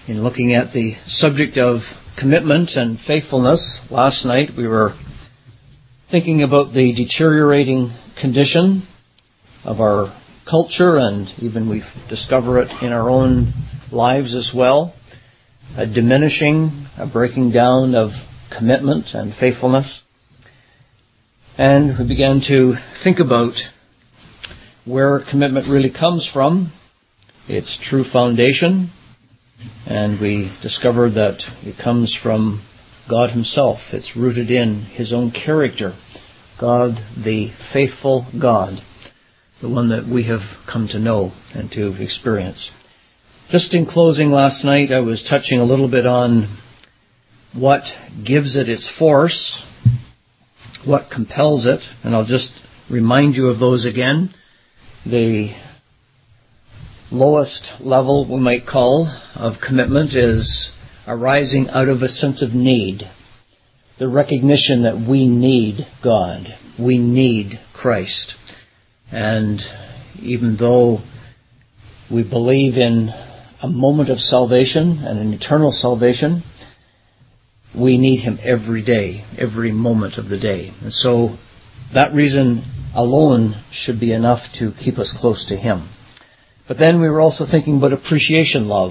In looking at the subject of commitment and faithfulness, last night we were thinking about the deteriorating condition of our culture, and even we discover it in our own lives as well, a diminishing, a breaking down of commitment and faithfulness. And we began to think about where commitment really comes from, its true foundation, and we discovered that it comes from God Himself. It's rooted in His own character. God, the faithful God, the one that we have come to know and to experience. Just in closing last night, I was touching a little bit on what gives it its force, what compels it, and I'll just remind you of those again. The lowest level, we might call, of commitment is arising out of a sense of need. The recognition that we need God. We need Christ. And even though we believe in a moment of salvation and an eternal salvation, we need Him every day, every moment of the day. And so that reason alone should be enough to keep us close to Him. But then we were also thinking about appreciation love.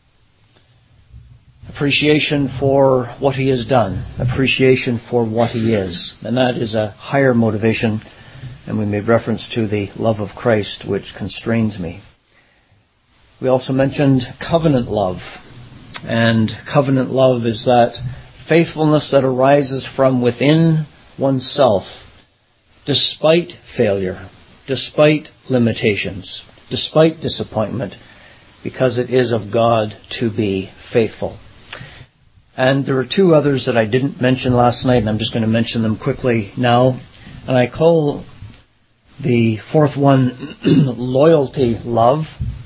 Appreciation for what He has done. Appreciation for what He is. And that is a higher motivation. And we made reference to the love of Christ, which constrains me. We also mentioned covenant love. And covenant love is that faithfulness that arises from within oneself, despite failure, despite limitations, despite disappointment, because it is of God to be faithful. And there are two others that I didn't mention last night, and I'm just going to mention them quickly now. And I call the fourth one loyalty love.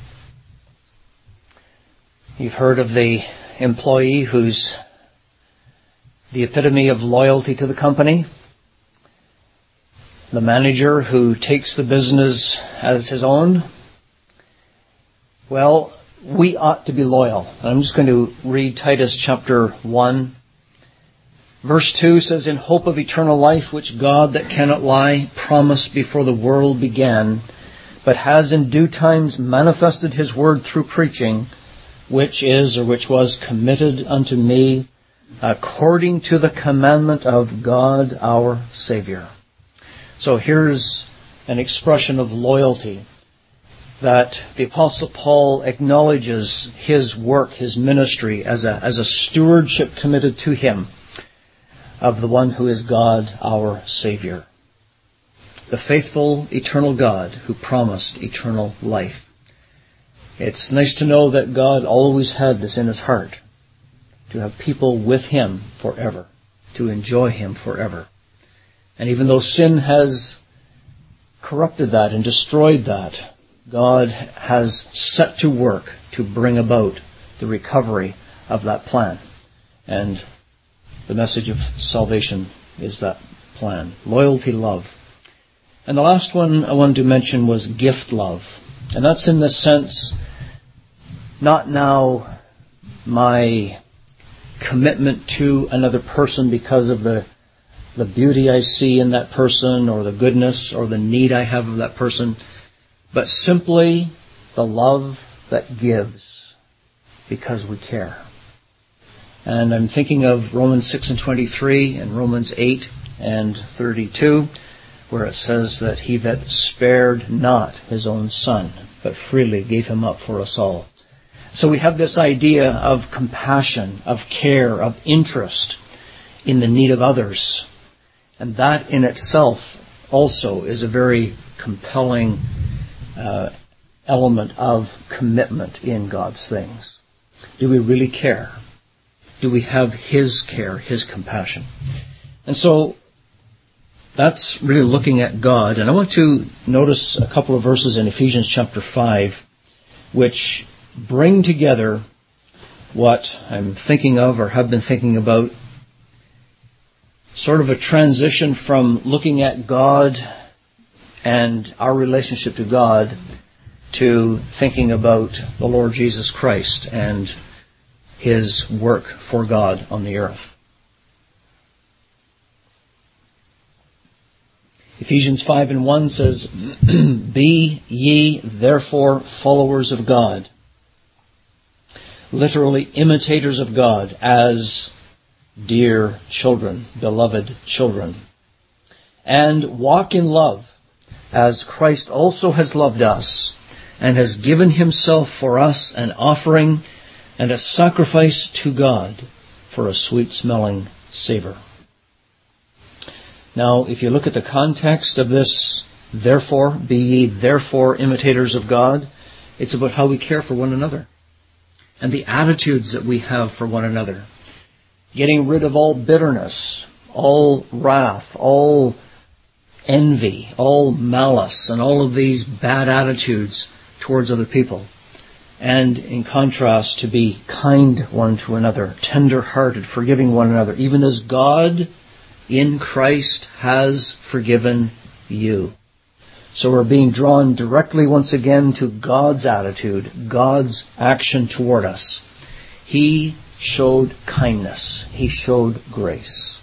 You've heard of the employee who's the epitome of loyalty to the company. The manager who takes the business as his own. Well, we ought to be loyal. I'm just going to read Titus chapter 1. Verse 2 says, "In hope of eternal life, which God that cannot lie promised before the world began, but has in due times manifested His word through preaching, which is or which was committed unto me according to the commandment of God our Savior." So here's an expression of loyalty that the Apostle Paul acknowledges his work, his ministry, as a stewardship committed to him of the one who is God our Savior. The faithful, eternal God who promised eternal life. It's nice to know that God always had this in His heart, to have people with Him forever, to enjoy Him forever. And even though sin has corrupted that and destroyed that, God has set to work to bring about the recovery of that plan. And the message of salvation is that plan. Loyalty love. And the last one I wanted to mention was gift love. And that's in the sense, not now my commitment to another person because of the beauty I see in that person or the goodness or the need I have of that person, but simply the love that gives because we care. And I'm thinking of Romans 6:23 and Romans 8:32, where it says that He that spared not His own Son, but freely gave Him up for us all. So we have this idea of compassion, of care, of interest in the need of others. And that in itself also is a very compelling element of commitment in God's things. Do we really care? Do we have His care, His compassion? And so that's really looking at God. And I want to notice a couple of verses in Ephesians chapter 5, which bring together what I'm thinking of or have been thinking about, sort of a transition from looking at God and our relationship to God to thinking about the Lord Jesus Christ and His work for God on the earth. Ephesians 5:1 says, "Be ye therefore followers of God," literally imitators of God, as dear children, beloved children, "and walk in love, as Christ also has loved us, and has given Himself for us an offering and a sacrifice to God for a sweet-smelling savor." Now, if you look at the context of this, therefore, be ye therefore imitators of God, it's about how we care for one another and the attitudes that we have for one another. Getting rid of all bitterness, all wrath, all envy, all malice, and all of these bad attitudes towards other people. And in contrast, to be kind one to another, tender-hearted, forgiving one another, even as God in Christ has forgiven you. So we're being drawn directly once again to God's attitude, God's action toward us. He showed kindness. He showed grace.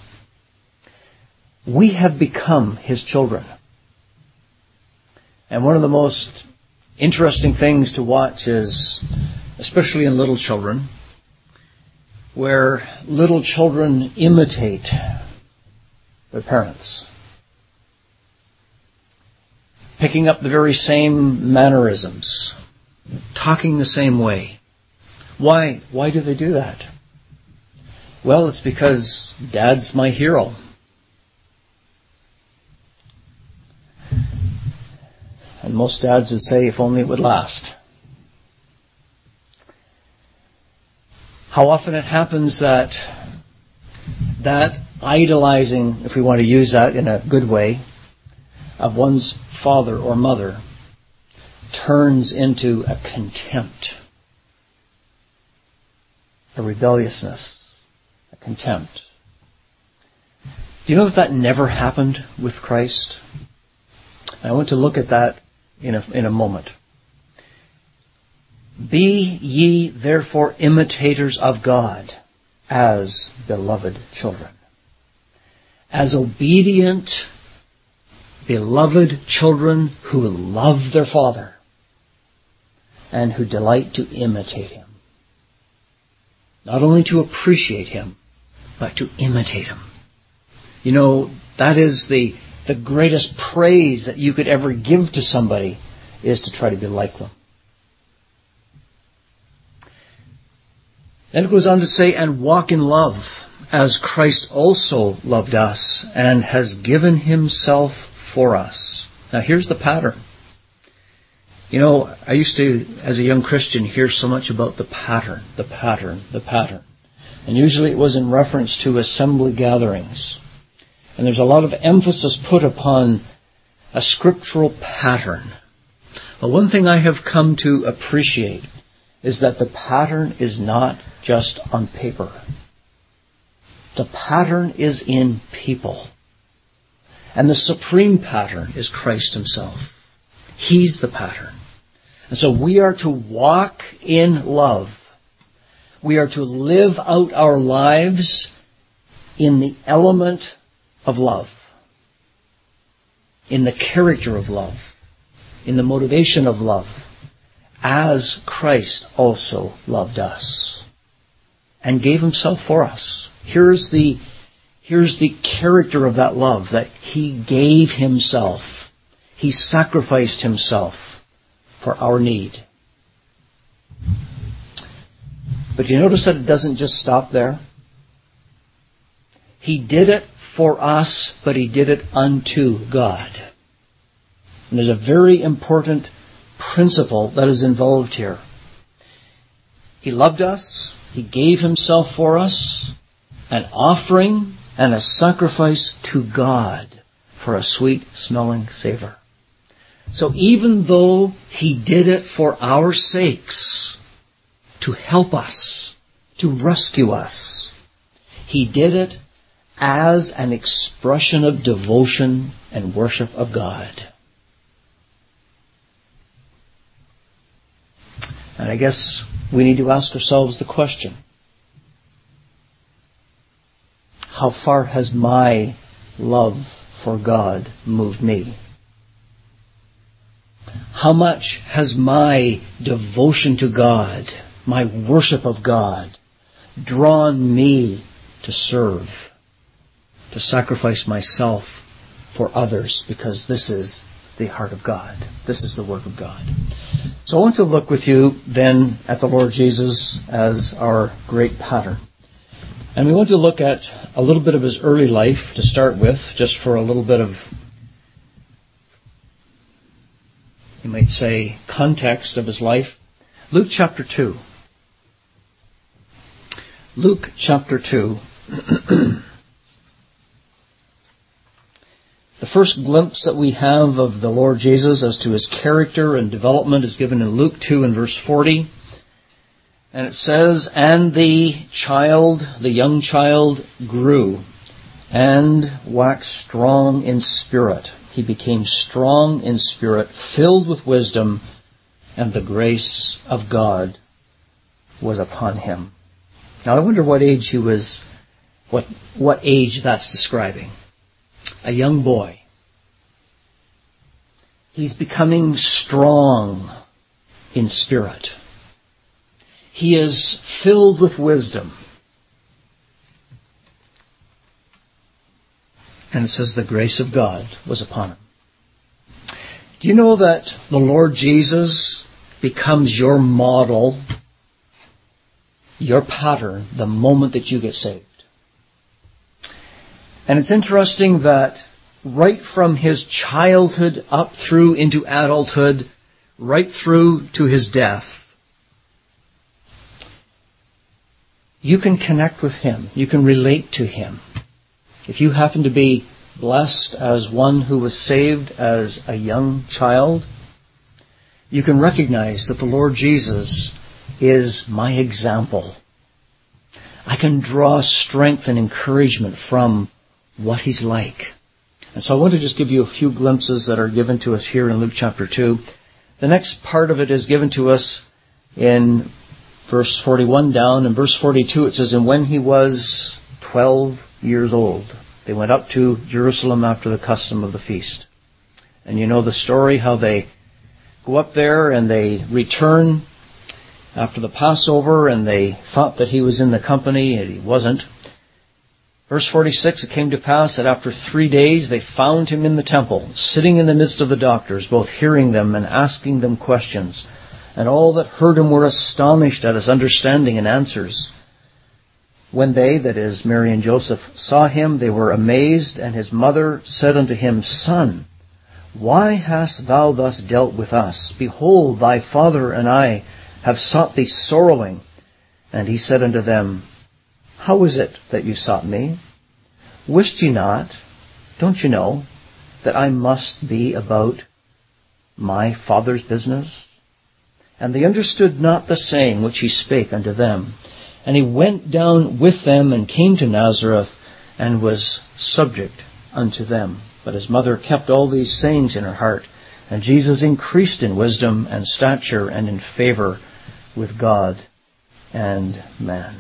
We have become His children. And one of the most interesting things to watch is, especially in little children, where little children imitate their parents, picking up the very same mannerisms, talking the same way. Why do they do that? Well, it's because Dad's my hero. And most dads would say, if only it would last. How often it happens that idolizing, if we want to use that in a good way, of one's father or mother turns into a contempt, a rebelliousness, a contempt. Do you know that never happened with Christ? I want to look at that in a moment. Be ye therefore imitators of God as beloved children. As obedient, beloved children who love their Father and who delight to imitate Him. Not only to appreciate Him, but to imitate Him. You know, that is the greatest praise that you could ever give to somebody, is to try to be like them. Then it goes on to say, and walk in love, as Christ also loved us and has given Himself for us. Now here's the pattern. You know, I used to, as a young Christian, hear so much about the pattern. And usually it was in reference to assembly gatherings. And there's a lot of emphasis put upon a scriptural pattern. But one thing I have come to appreciate is that the pattern is not just on paper. The pattern is in people. And the supreme pattern is Christ Himself. He's the pattern. And so we are to walk in love. We are to live out our lives in the element of love, in the character of love, in the motivation of love, as Christ also loved us and gave Himself for us. Here's the character of that love, that He gave Himself. He sacrificed Himself for our need. But you notice that it doesn't just stop there. He did it for us, but He did it unto God. And there's a very important principle that is involved here. He loved us. He gave Himself for us, an offering and a sacrifice to God for a sweet-smelling savor. So even though He did it for our sakes, to help us, to rescue us, He did it as an expression of devotion and worship of God. And I guess we need to ask ourselves the question, how far has my love for God moved me? How much has my devotion to God, my worship of God, drawn me to serve, to sacrifice myself for others, because this is the heart of God. This is the work of God. So I want to look with you then at the Lord Jesus as our great pattern. And we want to look at a little bit of his early life to start with, just for a little bit of, you might say, context of his life. Luke chapter 2. Luke chapter 2. The first glimpse that we have of the Lord Jesus as to his character and development is given in Luke 2 and verse 40. And it says, "And the young child, grew and waxed strong in spirit. He became strong in spirit, filled with wisdom, and the grace of God was upon him." Now I wonder what age he was, what age that's describing. A young boy. He's becoming strong in spirit. He is filled with wisdom. And it says the grace of God was upon him. Do you know that the Lord Jesus becomes your model, your pattern, the moment that you get saved? And it's interesting that right from his childhood up through into adulthood, right through to his death, you can connect with him. You can relate to him. If you happen to be blessed as one who was saved as a young child, you can recognize that the Lord Jesus is my example. I can draw strength and encouragement from what he's like. And so I want to just give you a few glimpses that are given to us here in Luke chapter 2. The next part of it is given to us in verse 41 down. In verse 42 it says, "And when he was 12 years old, they went up to Jerusalem after the custom of the feast." And you know the story, how they go up there and they return after the Passover, and they thought that he was in the company, and he wasn't. Verse 46, "It came to pass that after 3 days they found him in the temple, sitting in the midst of the doctors, both hearing them and asking them questions. And all that heard him were astonished at his understanding and answers. When they," that is, Mary and Joseph, "saw him, they were amazed. And his mother said unto him, Son, why hast thou thus dealt with us? Behold, thy father and I have sought thee sorrowing. And he said unto them, How is it that you sought me? Wist ye not, don't you know, that I must be about my Father's business? And they understood not the saying which he spake unto them. And he went down with them and came to Nazareth and was subject unto them. But his mother kept all these sayings in her heart. And Jesus increased in wisdom and stature and in favor with God and man."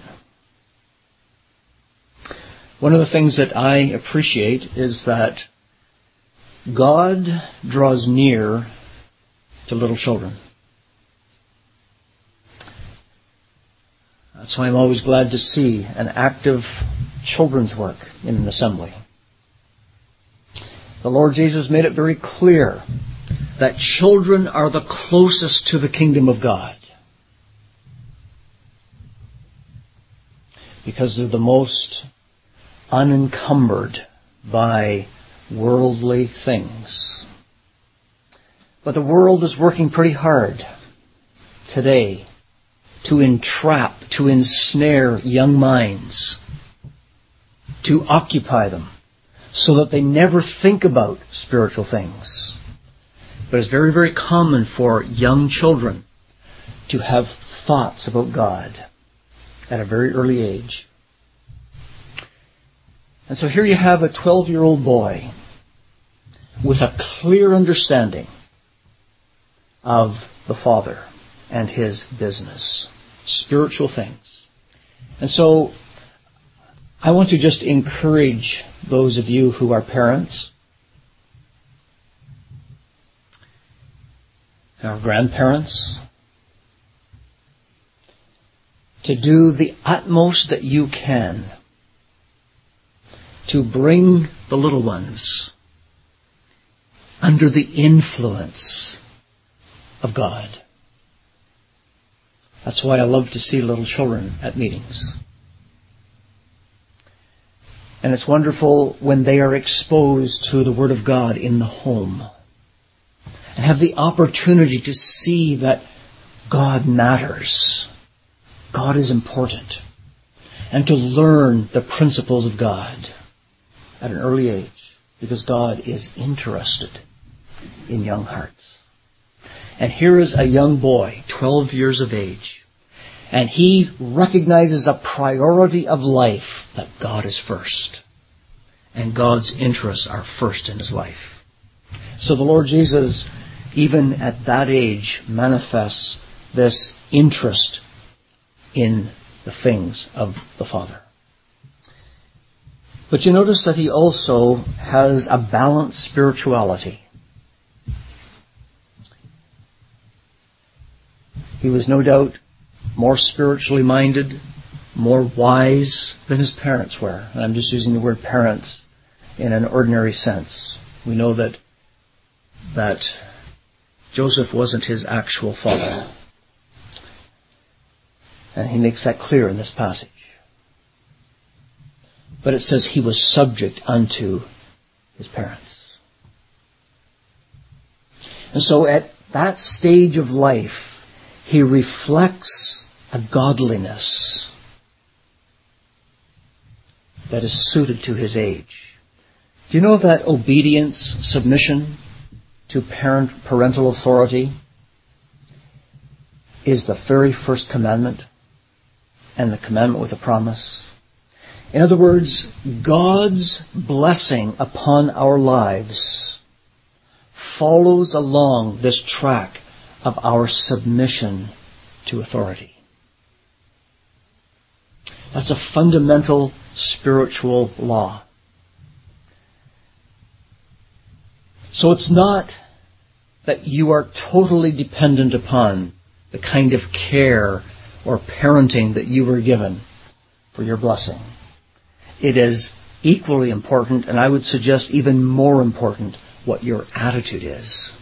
One of the things that I appreciate is that God draws near to little children. That's why I'm always glad to see an active children's work in an assembly. The Lord Jesus made it very clear that children are the closest to the kingdom of God, because they're the most unencumbered by worldly things. But the world is working pretty hard today to entrap, to ensnare young minds, to occupy them so that they never think about spiritual things. But it's very, very common for young children to have thoughts about God at a very early age. And so here you have a 12-year-old boy with a clear understanding of the Father and his business, spiritual things. And so I want to just encourage those of you who are parents, our grandparents, to do the utmost that you can to bring the little ones under the influence of God. That's why I love to see little children at meetings. And it's wonderful when they are exposed to the Word of God in the home and have the opportunity to see that God matters. God is important. And to learn the principles of God at an early age, because God is interested in young hearts. And here is a young boy, 12 years of age, and he recognizes a priority of life, that God is first. And God's interests are first in his life. So the Lord Jesus, even at that age, manifests this interest in the things of the Father. But you notice that he also has a balanced spirituality. He was no doubt more spiritually minded, more wise than his parents were. And I'm just using the word parents in an ordinary sense. We know that Joseph wasn't his actual father. And he makes that clear in this passage. But it says he was subject unto his parents. And so at that stage of life, he reflects a godliness that is suited to his age. Do you know that obedience, submission to parental authority is the very first commandment, and the commandment with a promise? In other words, God's blessing upon our lives follows along this track of our submission to authority. That's a fundamental spiritual law. So it's not that you are totally dependent upon the kind of care or parenting that you were given for your blessing. It is equally important, and I would suggest even more important, what your attitude is.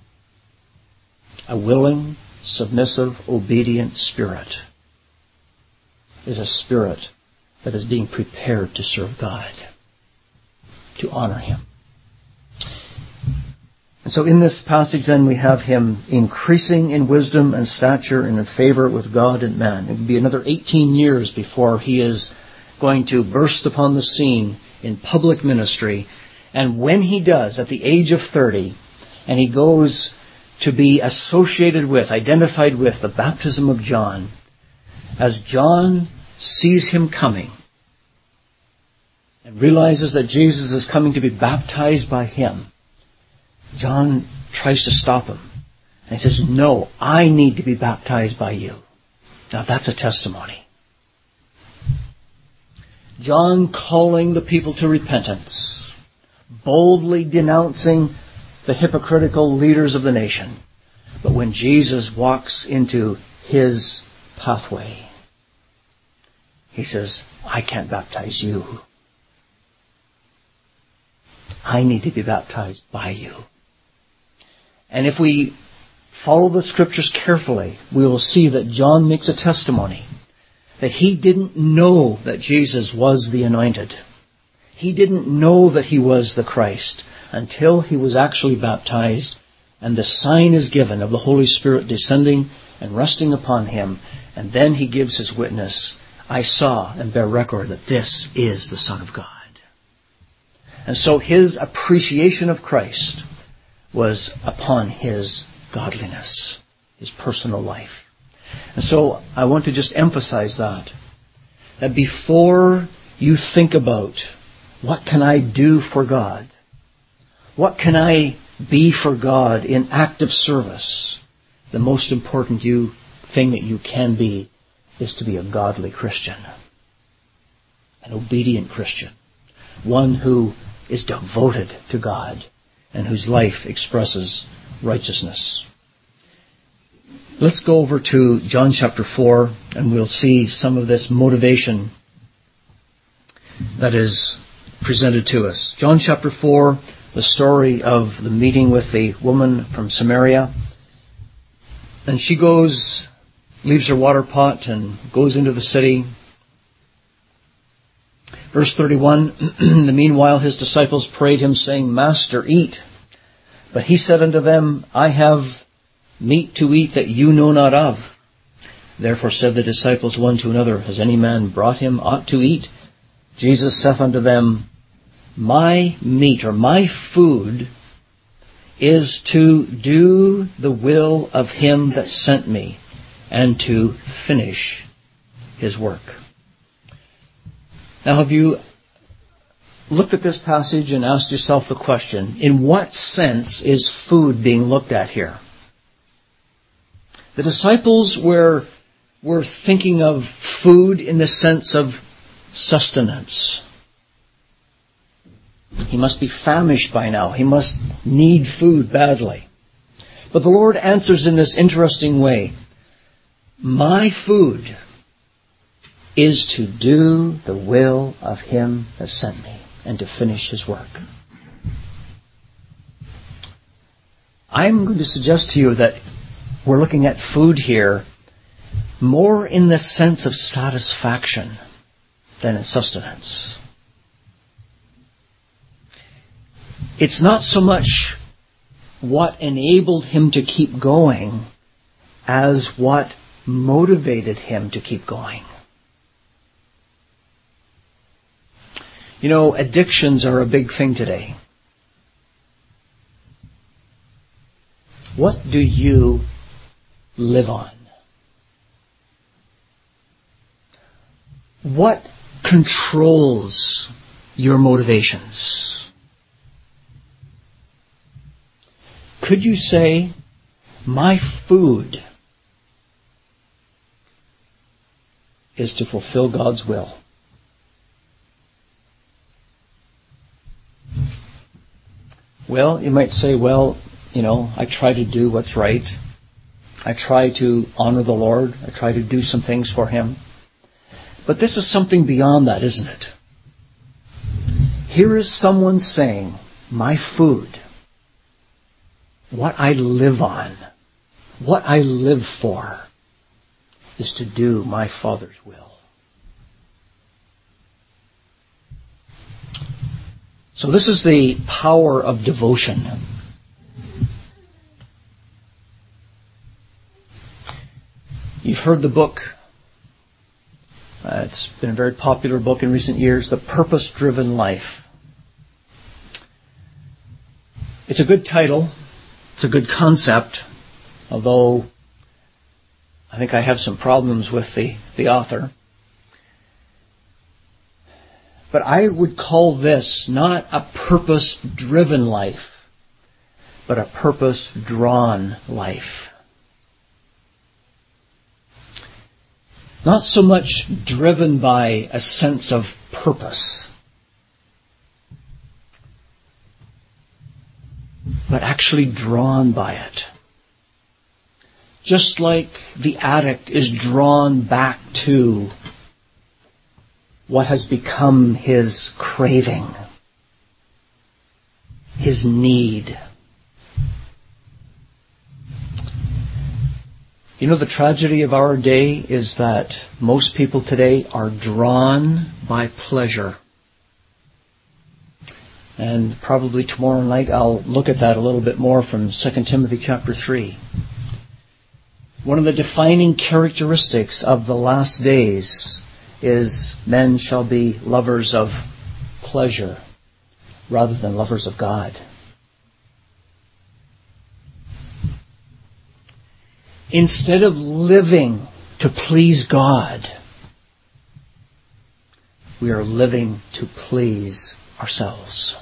A willing, submissive, obedient spirit is a spirit that is being prepared to serve God, to honor Him. And so in this passage then we have him increasing in wisdom and stature and in favor with God and man. It would be another 18 years before he is going to burst upon the scene in public ministry. And when he does, at the age of 30, and he goes to be associated with, identified with the baptism of John, as John sees him coming and realizes that Jesus is coming to be baptized by him, John tries to stop him. And he says, "No, I need to be baptized by you." Now that's a testimony. John calling the people to repentance, boldly denouncing the hypocritical leaders of the nation. But when Jesus walks into his pathway, he says, "I can't baptize you. I need to be baptized by you." And if we follow the Scriptures carefully, we will see that John makes a testimony that he didn't know that Jesus was the anointed. He didn't know that he was the Christ until he was actually baptized, and the sign is given of the Holy Spirit descending and resting upon him. And then he gives his witness, "I saw and bear record that this is the Son of God." And so his appreciation of Christ was upon his godliness, his personal life. And so I want to just emphasize that before you think about what can I do for God, what can I be for God in active service, the most important thing that you can be is to be a godly Christian. an obedient Christian, one who is devoted to God and whose life expresses righteousness. Let's go over to John chapter 4, and we'll see some of this motivation that is presented to us. John chapter 4, the story of the meeting with the woman from Samaria. And she leaves her water pot and goes into the city. Verse 31, meanwhile his disciples prayed him, saying, Master, eat. But he said unto them, I have meat to eat that you know not of. Therefore said the disciples one to another, Has any man brought him aught to eat? Jesus saith unto them, My meat, or my food, is to do the will of him that sent me, and to finish his work. Now, have you looked at this passage and asked yourself the question, in what sense is food being looked at here? The disciples were thinking of food in the sense of sustenance. He must be famished by now. He must need food badly. But the Lord answers in this interesting way. My food is to do the will of him that sent me and to finish his work. I'm going to suggest to you that we're looking at food here more in the sense of satisfaction than in sustenance. It's not so much what enabled him to keep going as what motivated him to keep going. You know, addictions are a big thing today. What do you live on? What controls your motivations? Could you say, my food is to fulfill God's will? Well, you might say, I try to do what's right. I try to honor the Lord. I try to do some things for Him. But this is something beyond that, isn't it? Here is someone saying, my food, what I live on, what I live for, is to do my Father's will. So this is the power of devotion. You've heard the book. It's been a very popular book in recent years, The Purpose-Driven Life. It's a good title. It's a good concept, although I think I have some problems with the author. But I would call this not a purpose-driven life, but a purpose-drawn life. Not so much driven by a sense of purpose, but actually drawn by it. Just like the addict is drawn back to what has become his craving, his need. You know, the tragedy of our day is that most people today are drawn by pleasure. And probably tomorrow night I'll look at that a little bit more from 2 Timothy chapter 3. One of the defining characteristics of the last days is men shall be lovers of pleasure rather than lovers of God. Instead of living to please God, we are living to please ourselves.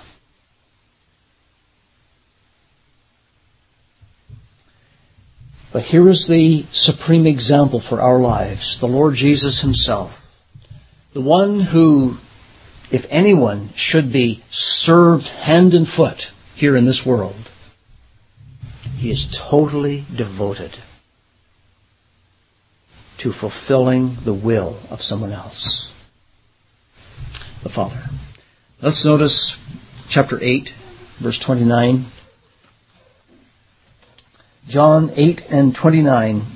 But here is the supreme example for our lives, the Lord Jesus Himself, the one who if anyone should be served hand and foot here in this world, he is totally devoted to fulfilling the will of someone else, the Father. Let's notice chapter 8, verse 29. John 8 and 29.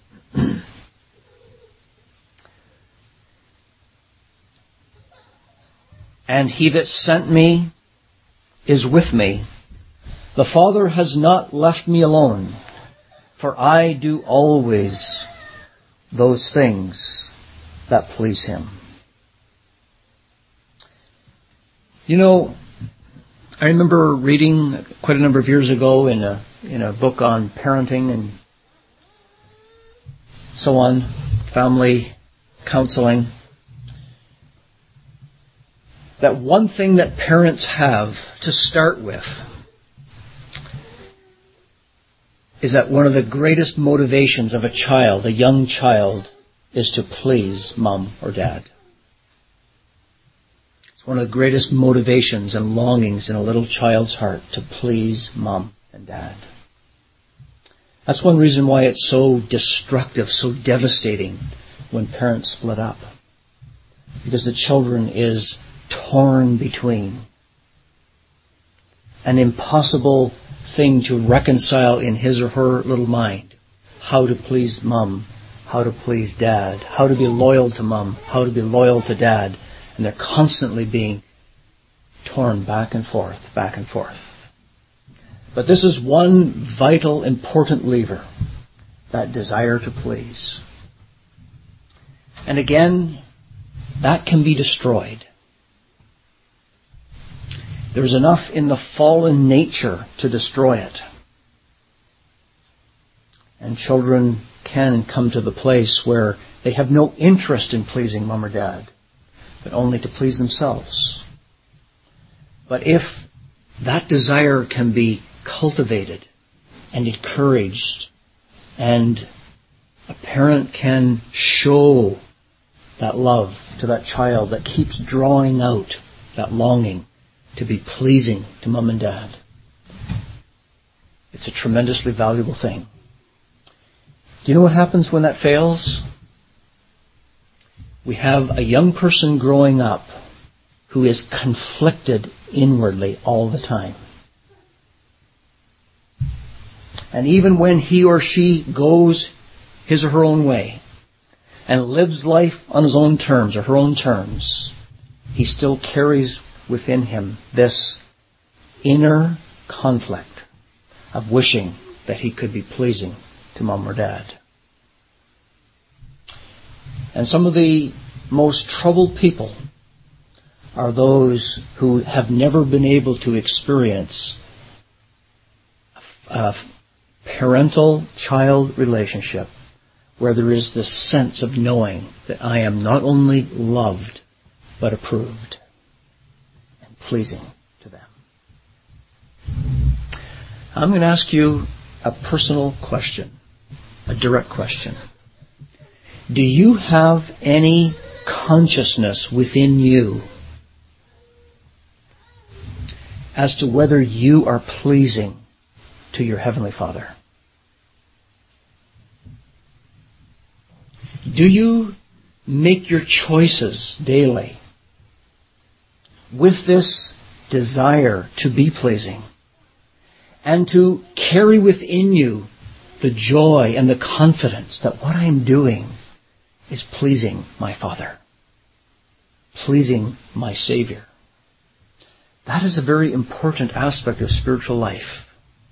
And he that sent me is with me. The Father has not left me alone, for I do always those things that please him. You know, I remember reading quite a number of years ago in a book on parenting and so on, family counseling, that one thing that parents have to start with is that one of the greatest motivations of a child, a young child, is to please mom or dad. It's one of the greatest motivations and longings in a little child's heart, to please mom and dad. That's one reason why it's so destructive, so devastating when parents split up. Because the children is torn between. An impossible thing to reconcile in his or her little mind. How to please mom, how to please dad, how to be loyal to mom, how to be loyal to dad. And they're constantly being torn back and forth, back and forth. But this is one vital, important lever, that desire to please. And again, that can be destroyed. There's enough in the fallen nature to destroy it. And children can come to the place where they have no interest in pleasing mom or dad, but only to please themselves. But if that desire can be cultivated and encouraged, and a parent can show that love to that child that keeps drawing out that longing to be pleasing to mom and dad, it's a tremendously valuable thing. Do you know what happens when that fails? We have a young person growing up who is conflicted inwardly all the time. And even when he or she goes his or her own way and lives life on his own terms or her own terms, he still carries within him this inner conflict of wishing that he could be pleasing to mom or dad. And some of the most troubled people are those who have never been able to experience a parental-child relationship where there is this sense of knowing that I am not only loved, but approved and pleasing to them. I'm going to ask you a personal question, a direct question. Do you have any consciousness within you as to whether you are pleasing to your Heavenly Father? Do you make your choices daily with this desire to be pleasing and to carry within you the joy and the confidence that what I'm doing is pleasing my Father, pleasing my Savior? That is a very important aspect of spiritual life,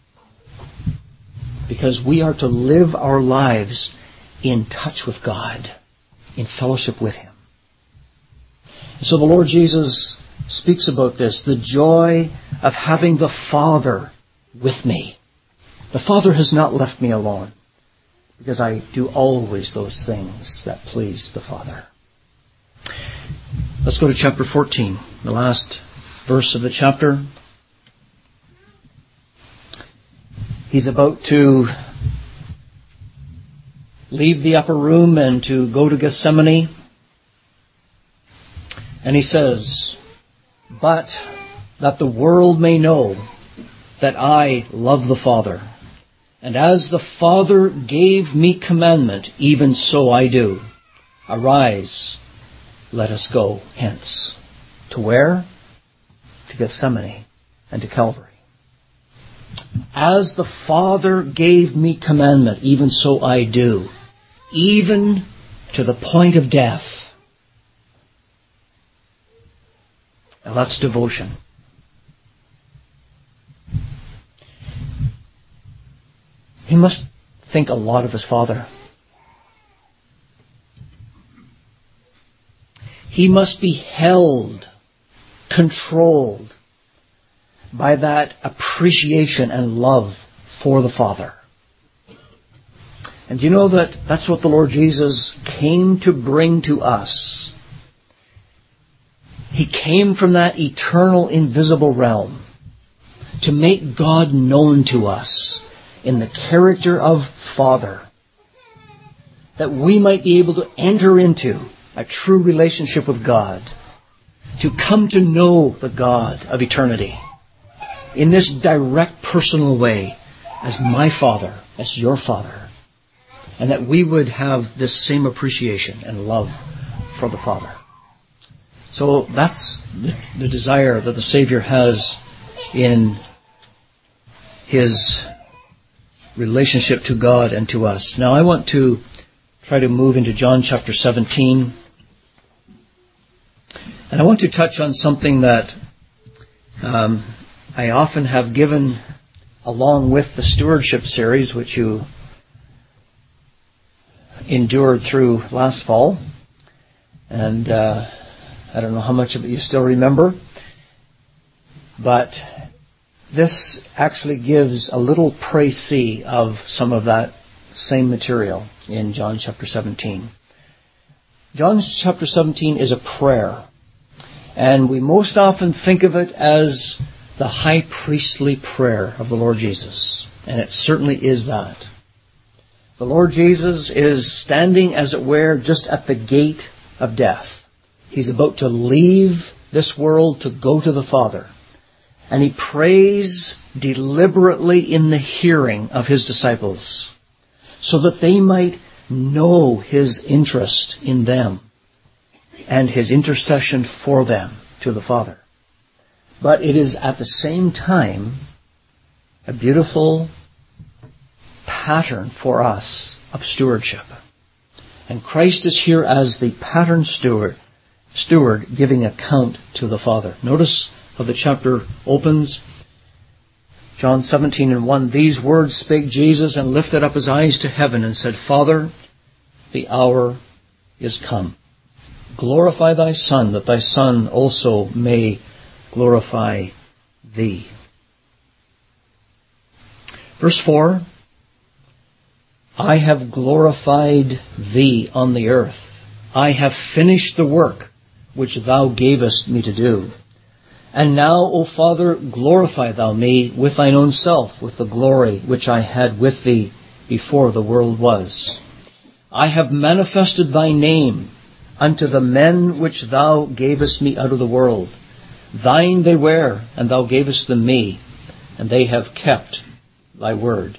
because we are to live our lives in touch with God, in fellowship with Him. So the Lord Jesus speaks about this, the joy of having the Father with me. The Father has not left me alone, because I do always those things that please the Father. Let's go to chapter 14, the last verse of the chapter. He's about to leave the upper room and to go to Gethsemane. And he says, but that the world may know that I love the Father. And as the Father gave me commandment, even so I do. Arise, let us go hence. To where? To Gethsemane and to Calvary. As the Father gave me commandment, even so I do. Even to the point of death. Now that's devotion. He must think a lot of his Father. He must be held, controlled by that appreciation and love for the Father. And you know that's what the Lord Jesus came to bring to us. He came from that eternal, invisible realm to make God known to us in the character of Father, that we might be able to enter into a true relationship with God, to come to know the God of eternity in this direct, personal way as my Father, as your Father, and that we would have this same appreciation and love for the Father. So that's the desire that the Savior has in His relationship to God and to us. Now I want to try to move into John chapter 17. And I want to touch on something that I often have given along with the stewardship series, which you endured through last fall. And I don't know how much of it you still remember. But this actually gives a little précis of some of that same material in John chapter 17. John chapter 17 is a prayer. And we most often think of it as the high priestly prayer of the Lord Jesus. And it certainly is that. The Lord Jesus is standing, as it were, just at the gate of death. He's about to leave this world to go to the Father. And He prays deliberately in the hearing of His disciples, so that they might know His interest in them and His intercession for them to the Father. But it is at the same time a beautiful pattern for us of stewardship. And Christ is here as the pattern steward giving account to the Father. Notice how the chapter opens. John 17:1. These words spake Jesus, and lifted up His eyes to heaven, and said, Father, the hour is come. Glorify Thy Son, that Thy Son also may glorify Thee. Verse 4. I have glorified Thee on the earth. I have finished the work which Thou gavest me to do. And now, O Father, glorify Thou me with Thine own self, with the glory which I had with Thee before the world was. I have manifested Thy name unto the men which Thou gavest me out of the world. Thine they were, and Thou gavest them me, and they have kept Thy word.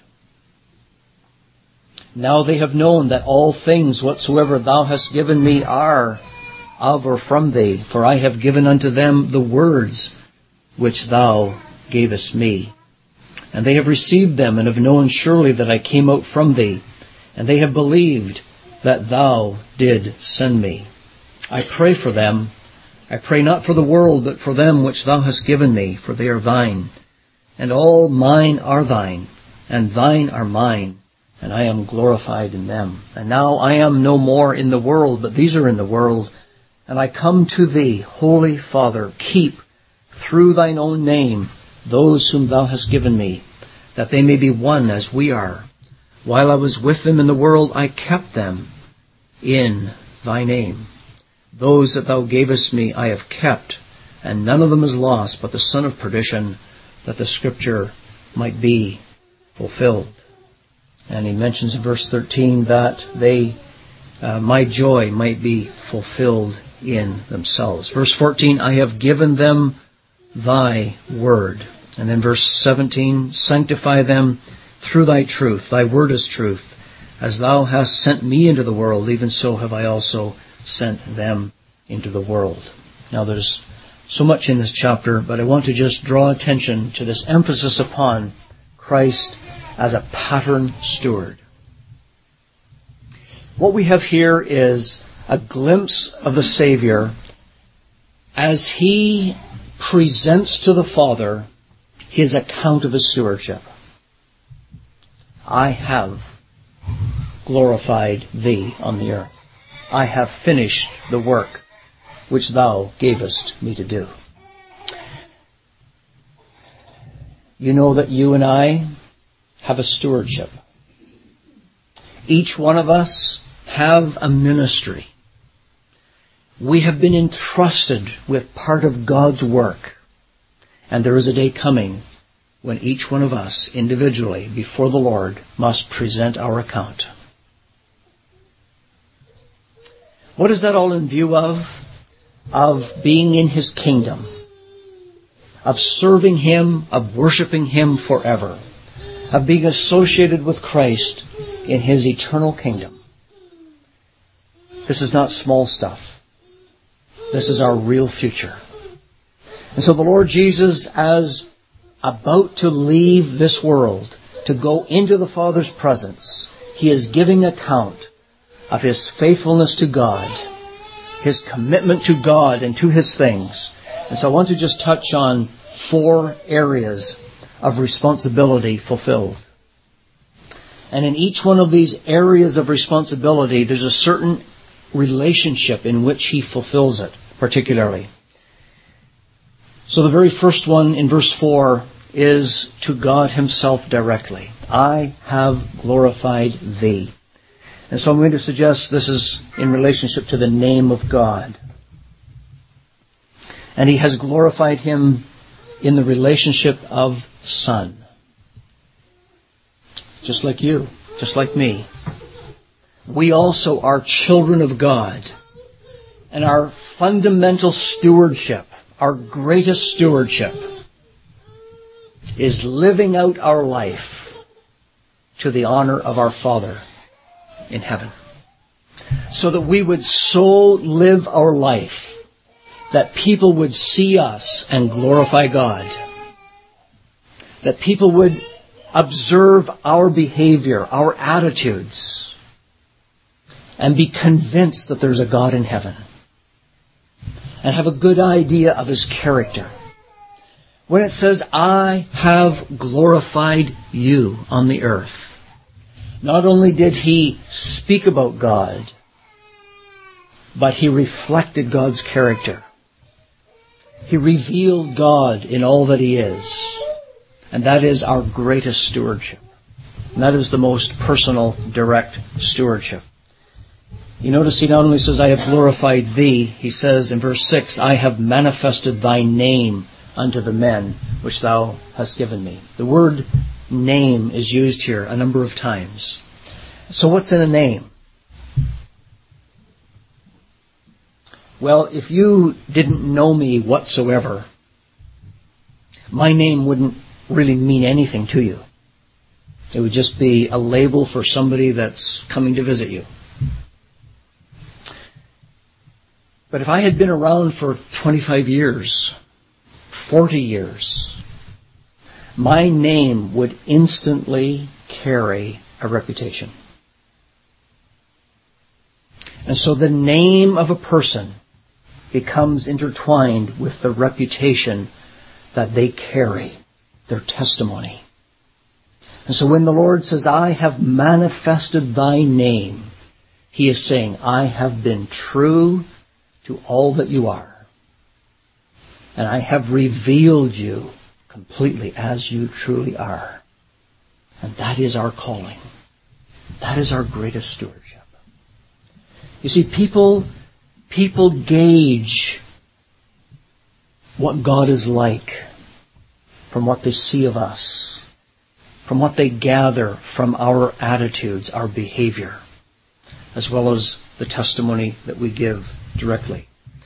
Now they have known that all things whatsoever Thou hast given me are of or from Thee, for I have given unto them the words which Thou gavest me. And they have received them, and have known surely that I came out from Thee, and they have believed that Thou did send me. I pray for them. I pray not for the world, but for them which Thou hast given me, for they are Thine. And all mine are Thine, and Thine are mine, and I am glorified in them. And now I am no more in the world, but these are in the world. And I come to Thee, Holy Father, keep through Thine own name those whom Thou hast given me, that they may be one as we are. While I was with them in the world, I kept them in Thy name. Those that Thou gavest me I have kept, and none of them is lost, but the son of perdition, that the Scripture might be fulfilled. And he mentions in verse 13 that my joy might be fulfilled in themselves. Verse 14, I have given them thy word. And then verse 17, sanctify them through thy truth. Thy word is truth. As thou hast sent me into the world, even so have I also sent them into the world. Now there's so much in this chapter, but I want to just draw attention to this emphasis upon Christ as a pattern steward. What we have here is a glimpse of the Savior as He presents to the Father His account of His stewardship. I have glorified Thee on the earth. I have finished the work which Thou gavest me to do. You know that you and I have a stewardship. Each one of us have a ministry. We have been entrusted with part of God's work. And there is a day coming when each one of us individually before the Lord must present our account. What is that all in view of? Of being in His kingdom, of serving Him, of worshiping Him forever, of being associated with Christ in His eternal kingdom. This is not small stuff. This is our real future. And so the Lord Jesus, as about to leave this world, to go into the Father's presence, He is giving account of His faithfulness to God, His commitment to God and to His things. And so I want to just touch on 4 areas of responsibility fulfilled. And in each one of these areas of responsibility, there's a certain relationship in which He fulfills it, particularly. So the very first one in verse 4 is to God Himself directly. I have glorified Thee. And so I'm going to suggest this is in relationship to the name of God. And He has glorified Him in the relationship of Son. Just like you, just like me. We also are children of God. And our fundamental stewardship, our greatest stewardship, is living out our life to the honor of our Father in heaven. So that we would so live our life that people would see us and glorify God. That people would observe our behavior, our attitudes, and be convinced that there's a God in heaven. And have a good idea of His character. When it says, I have glorified you on the earth, not only did He speak about God, but He reflected God's character. He revealed God in all that He is. And that is our greatest stewardship. And that is the most personal, direct stewardship. You notice He not only says, I have glorified Thee, He says in verse 6, I have manifested Thy name unto the men which Thou hast given me. The word name is used here a number of times. So what's in a name? Well, if you didn't know me whatsoever, my name wouldn't really mean anything to you. It would just be a label for somebody that's coming to visit you. But if I had been around for 25 years, 40 years, my name would instantly carry a reputation. And so the name of a person becomes intertwined with the reputation that they carry, their testimony. And so when the Lord says, I have manifested Thy name, He is saying, I have been true to all that you are. And I have revealed you completely as you truly are. And that is our calling. That is our greatest stewardship. You see, people gauge what God is like from what they see of us, from what they gather from our attitudes, our behavior, as well as the testimony that we give directly.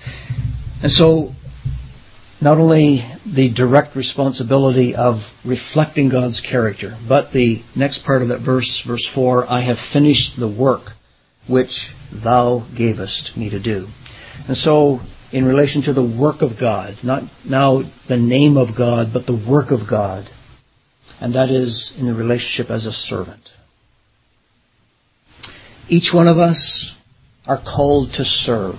And so, not only the direct responsibility of reflecting God's character, but the next part of that verse, verse 4, I have finished the work which thou gavest me to do. And so, in relation to the work of God, not now the name of God, but the work of God, and that is in the relationship as a servant. Each one of us are called to serve.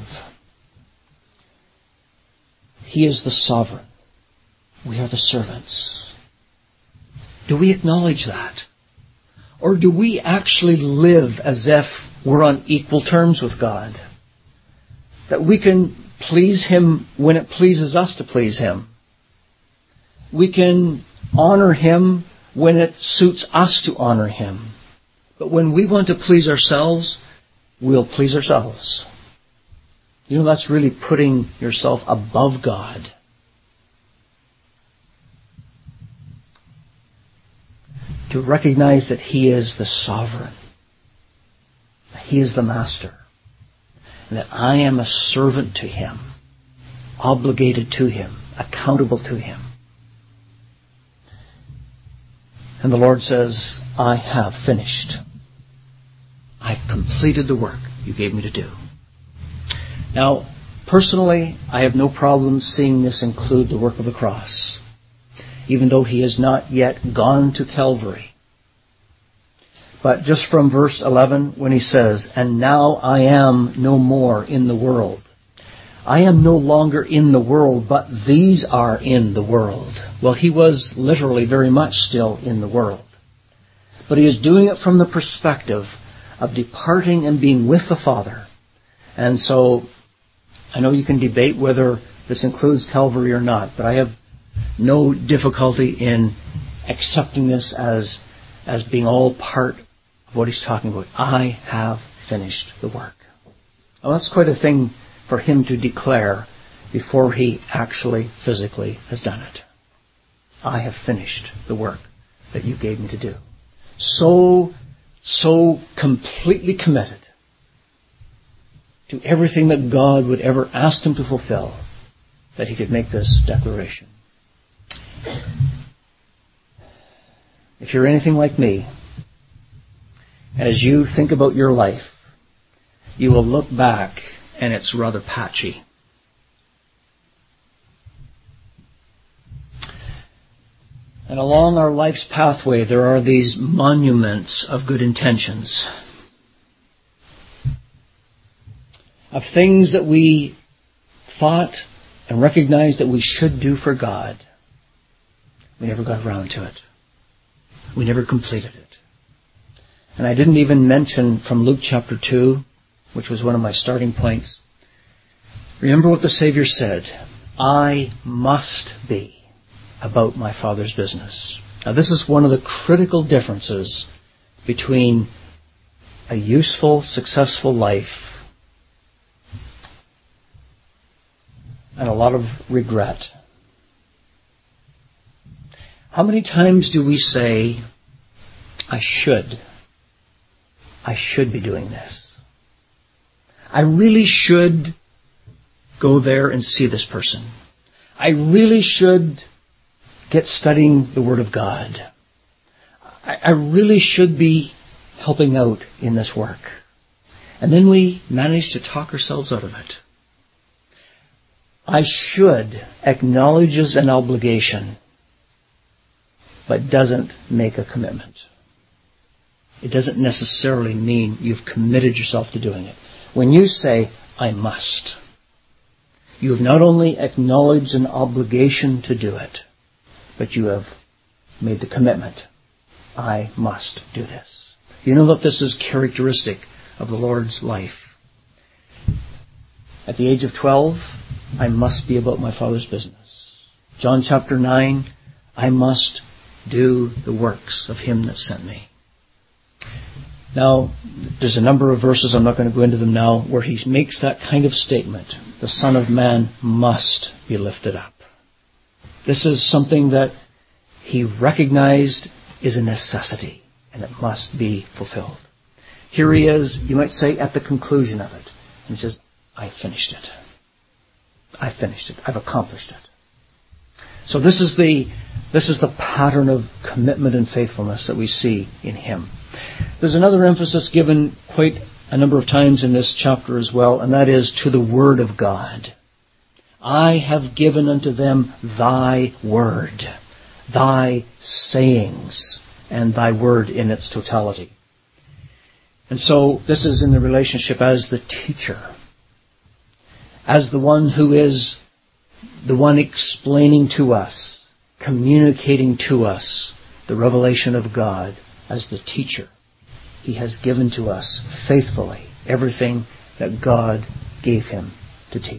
He is the sovereign. We are the servants. Do we acknowledge that? Or do we actually live as if we're on equal terms with God? That we can please Him when it pleases us to please Him. We can honor Him when it suits us to honor Him. But when we want to please ourselves, we'll please ourselves. You know, that's really putting yourself above God. To recognize that He is the sovereign, that He is the master, and that I am a servant to Him, obligated to Him, accountable to Him. And the Lord says, I have finished. I've completed the work you gave me to do. Now, personally, I have no problem seeing this include the work of the cross, even though He has not yet gone to Calvary. But just from verse 11, when He says, and now I am no more in the world. I am no longer in the world, but these are in the world. Well, He was literally very much still in the world. But He is doing it from the perspective of departing and being with the Father. And so, I know you can debate whether this includes Calvary or not, but I have no difficulty in accepting this as being all part of what He's talking about. I have finished the work. Well, that's quite a thing for Him to declare before He actually physically has done it. I have finished the work that you gave me to do. So completely committed to everything that God would ever ask Him to fulfill that He could make this declaration. If you're anything like me, as you think about your life, you will look back and it's rather patchy. And along our life's pathway, there are these monuments of good intentions, of things that we thought and recognized that we should do for God. We never got around to it. We never completed it. And I didn't even mention from Luke chapter 2, which was one of my starting points. Remember what the Savior said, I must be about my Father's business. Now this is one of the critical differences between a useful, successful life and a lot of regret. How many times do we say, I should be doing this. I really should go there and see this person. I really should get studying the Word of God. I really should be helping out in this work. And then we manage to talk ourselves out of it. I should acknowledges an obligation, but doesn't make a commitment. It doesn't necessarily mean you've committed yourself to doing it. When you say, I must, you have not only acknowledged an obligation to do it, but you have made the commitment. I must do this. You know that this is characteristic of the Lord's life. At the age of 12, I must be about my Father's business. John chapter 9, I must do the works of Him that sent me. Now, there's a number of verses, I'm not going to go into them now, where He makes that kind of statement. The Son of Man must be lifted up. This is something that He recognized is a necessity, and it must be fulfilled. Here He is, you might say, at the conclusion of it. And He says, I finished it. I finished it. I've accomplished it. So this is the pattern of commitment and faithfulness that we see in him. There's another emphasis given quite a number of times in this chapter as well, and that is to the Word of God. I have given unto them thy word, thy sayings, and thy word in its totality. And so this is in the relationship as the teacher, as the one who is the one explaining to us, communicating to us the revelation of God as the teacher. He has given to us faithfully everything that God gave him to teach.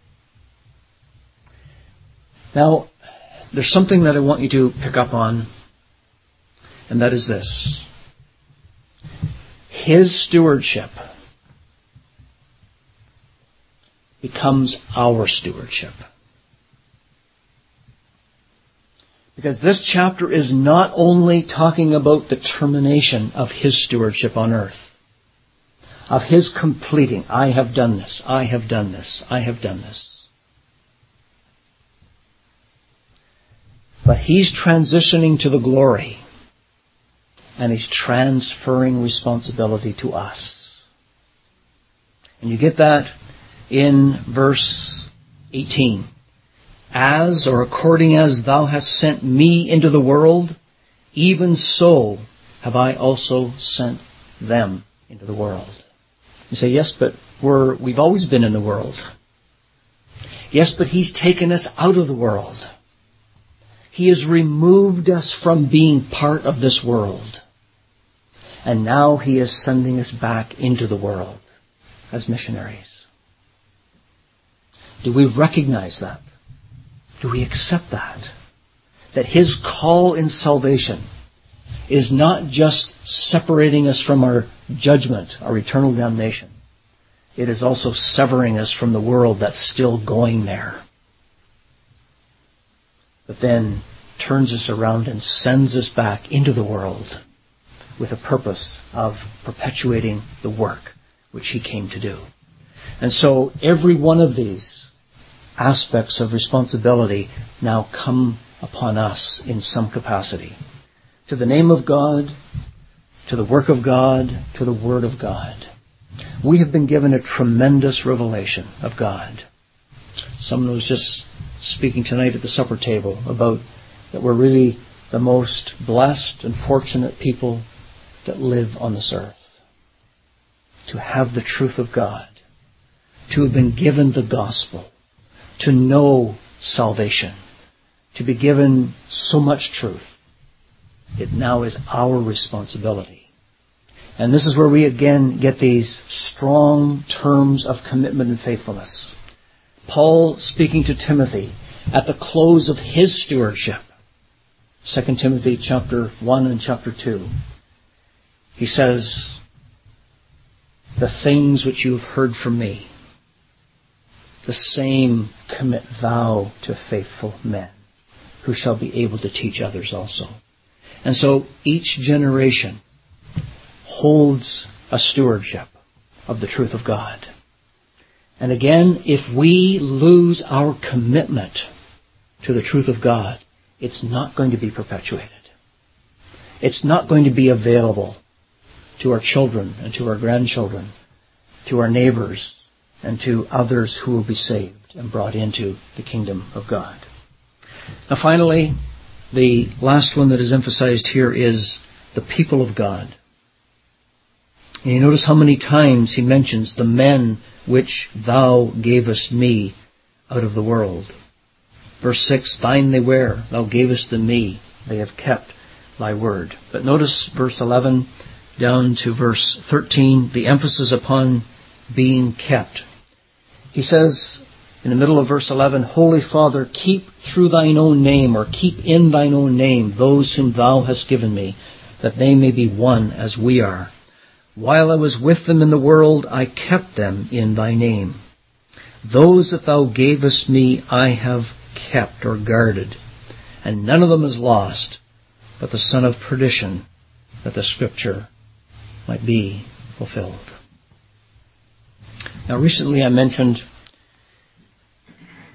Now, there's something that I want you to pick up on, and that is this. His stewardship becomes our stewardship. Because this chapter is not only talking about the termination of his stewardship on earth, of his completing, I have done this, I have done this, I have done this. But he's transitioning to the glory, and he's transferring responsibility to us. And you get that in verse 18. As, or according as thou hast sent me into the world, even so have I also sent them into the world. You say, yes, but we've always been in the world. Yes, but he's taken us out of the world. He has removed us from being part of this world. And now he is sending us back into the world as missionaries. Do we recognize that? Do we accept that? That his call in salvation is not just separating us from our judgment, our eternal damnation. It is also severing us from the world that's still going there. But then turns us around and sends us back into the world with a purpose of perpetuating the work which he came to do. And so every one of these aspects of responsibility now come upon us in some capacity. To the name of God, to the work of God, to the Word of God. We have been given a tremendous revelation of God. Someone was just speaking tonight at the supper table about that we're really the most blessed and fortunate people that live on this earth. To have the truth of God. To have been given the gospel. To know salvation. To be given so much truth. It now is our responsibility. And this is where we again get these strong terms of commitment and faithfulness. Paul speaking to Timothy at the close of his stewardship. 2 Timothy chapter 1 and chapter 2. He says, the things which you have heard from me, the same commit thou to faithful men, who shall be able to teach others also. And so each generation holds a stewardship of the truth of God. And again, if we lose our commitment to the truth of God, it's not going to be perpetuated. It's not going to be available to our children and to our grandchildren, to our neighbors, and to others who will be saved and brought into the kingdom of God. Now finally, the last one that is emphasized here is the people of God. And you notice how many times he mentions the men which thou gavest me out of the world. Verse 6, thine they were, thou gavest them me, they have kept thy word. But notice verse 11 down to verse 13, the emphasis upon being kept. He says in the middle of verse 11, Holy Father, keep through thine own name, or keep in thine own name, those whom thou hast given me, that they may be one as we are. While I was with them in the world, I kept them in thy name. Those that thou gavest me I have kept or guarded, and none of them is lost, but the son of perdition, that the scripture might be fulfilled. Now recently I mentioned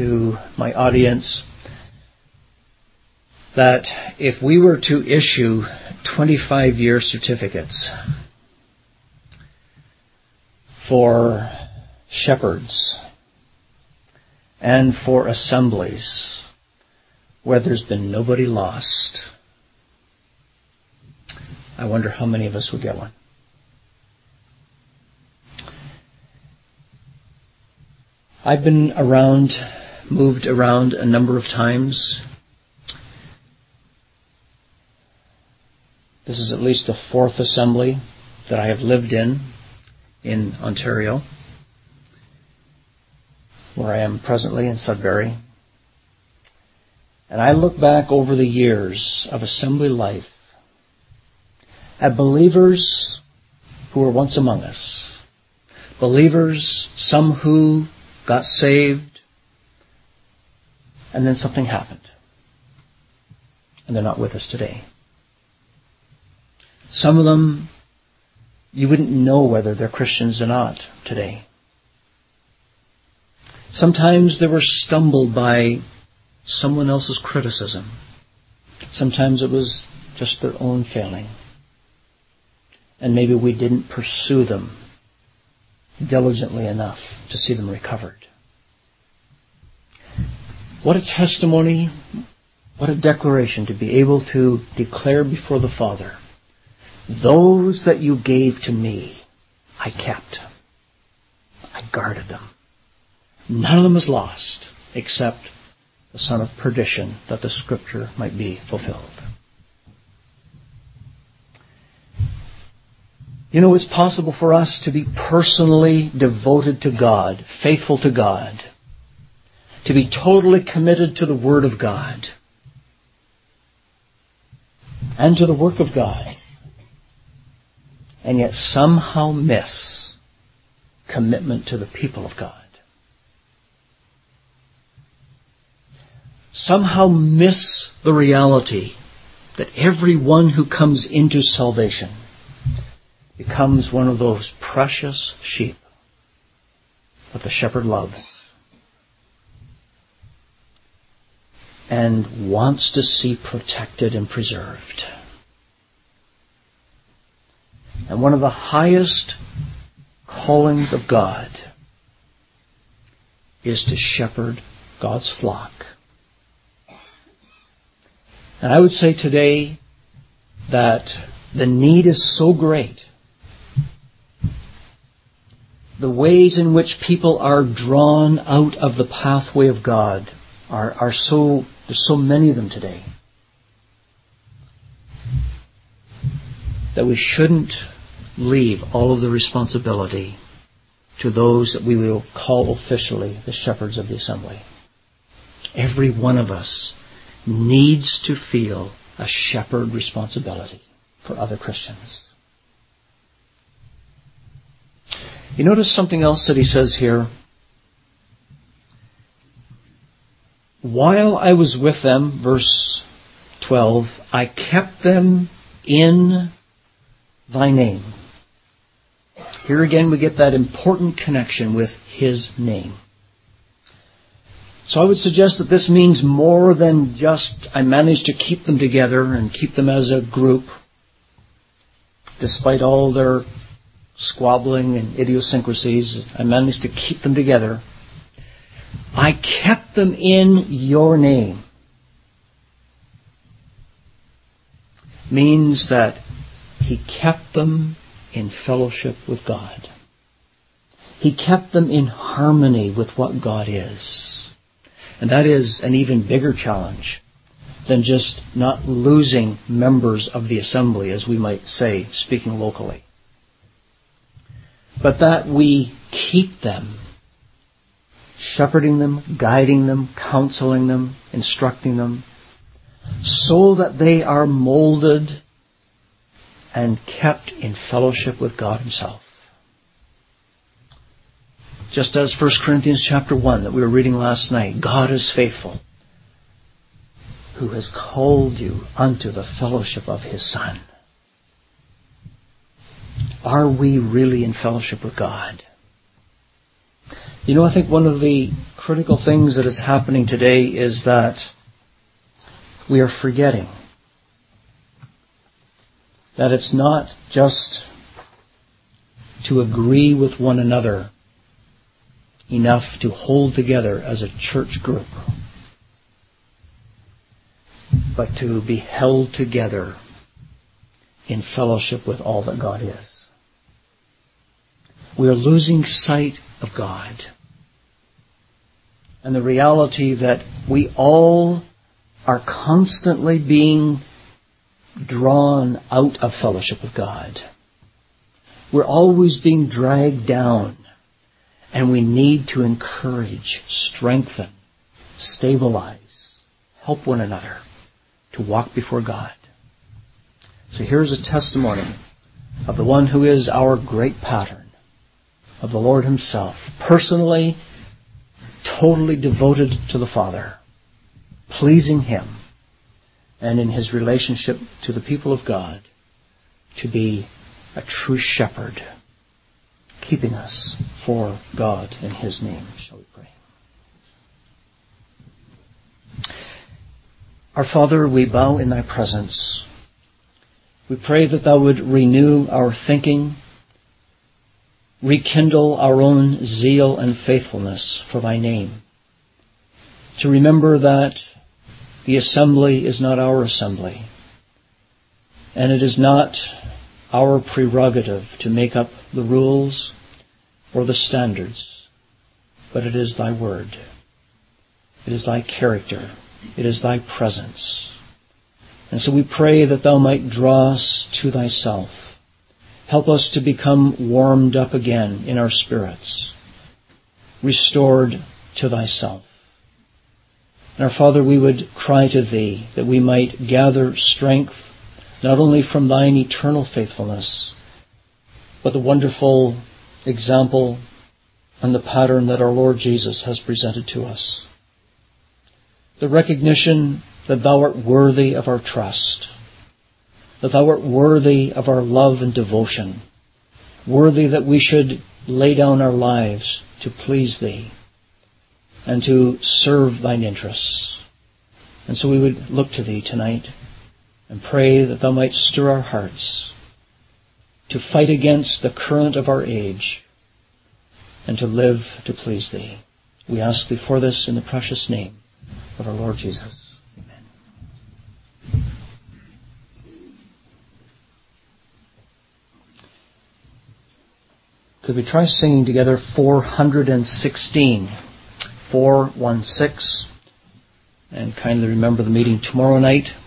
to my audience that if we were to issue 25-year certificates for shepherds and for assemblies where there's been nobody lost, I wonder how many of us would get one. I've been moved around a number of times. This is at least the fourth assembly that I have lived in Ontario, where I am presently in Sudbury. And I look back over the years of assembly life at believers who were once among us. Believers, some who got saved, and then something happened. And they're not with us today. Some of them, you wouldn't know whether they're Christians or not today. Sometimes they were stumbled by someone else's criticism. Sometimes it was just their own failing. And maybe we didn't pursue them diligently enough to see them recovered. What a testimony, what a declaration to be able to declare before the Father, those that you gave to me, I kept. I guarded them. None of them is lost except the son of perdition, that the Scripture might be fulfilled. You know, it's possible for us to be personally devoted to God, faithful to God, to be totally committed to the Word of God and to the work of God, and yet somehow miss commitment to the people of God. Somehow miss the reality that everyone who comes into salvation becomes one of those precious sheep that the shepherd loves and wants to see protected and preserved. And one of the highest callings of God is to shepherd God's flock. And I would say today that the need is so great. The ways in which people are drawn out of the pathway of God are so, there's so many of them today, that we shouldn't leave all of the responsibility to those that we will call officially the shepherds of the assembly. Every one of us needs to feel a shepherd responsibility for other Christians. You notice something else that he says here. While I was with them, verse 12, I kept them in thy name. Here again we get that important connection with his name. So I would suggest that this means more than just I managed to keep them together and keep them as a group, despite all their squabbling and idiosyncrasies. I managed to keep them together. I kept them in your name. Means that he kept them in fellowship with God. He kept them in harmony with what God is. And that is an even bigger challenge than just not losing members of the assembly, as we might say, speaking locally. But that we keep them, shepherding them, guiding them, counseling them, instructing them, so that they are molded and kept in fellowship with God himself. Just as 1 Corinthians chapter 1 that we were reading last night, God is faithful, who has called you unto the fellowship of his Son. Are we really in fellowship with God? You know, I think one of the critical things that is happening today is that we are forgetting that it's not just to agree with one another enough to hold together as a church group, but to be held together in fellowship with all that God is. We are losing sight of God and the reality that we all are constantly being drawn out of fellowship with God. We're always being dragged down, and we need to encourage, strengthen, stabilize, help one another to walk before God. So here's a testimony of the one who is our great pattern, of the Lord Himself, personally, totally devoted to the Father, pleasing Him, and in His relationship to the people of God, to be a true shepherd, keeping us for God in His name. Shall we pray? Our Father, we bow in Thy presence. We pray that Thou would renew our thinking, rekindle our own zeal and faithfulness for Thy name, to remember that the assembly is not our assembly, and it is not our prerogative to make up the rules or the standards, but it is Thy word. It is Thy character. It is Thy presence. And so we pray that Thou might draw us to Thyself. Help us to become warmed up again in our spirits, restored to Thyself. And our Father, we would cry to Thee that we might gather strength not only from Thine eternal faithfulness, but the wonderful example and the pattern that our Lord Jesus has presented to us. The recognition that Thou art worthy of our trust, that Thou art worthy of our love and devotion, worthy that we should lay down our lives to please Thee and to serve Thine interests. And so we would look to Thee tonight and pray that Thou might stir our hearts to fight against the current of our age and to live to please Thee. We ask Thee for this in the precious name of our Lord Jesus. Amen. Could we try singing together 416? 416. And kindly remember the meeting tomorrow night.